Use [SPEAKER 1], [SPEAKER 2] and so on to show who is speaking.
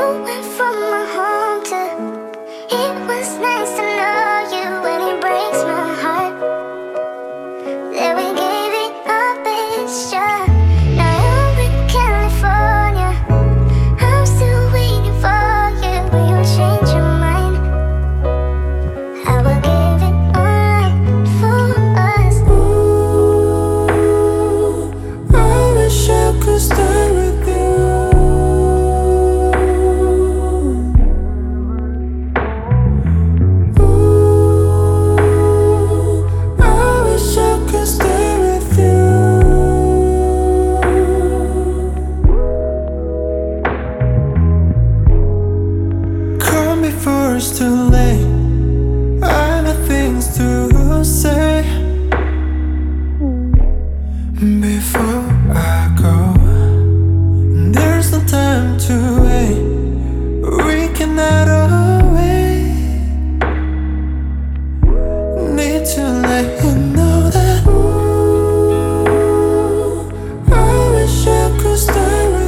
[SPEAKER 1] went from my home to it was nice to know you, and it breaks my heart that we gave it our best shot. Now you're in California, I'm still waiting for you. Will you change your mind? I will give it all up for us.
[SPEAKER 2] Ooh, I wish I could stay with you. Before it's too late, I have things to say. Before I go, there's no time to wait. We cannot wait. Need to let you know that I wish I could stay with you.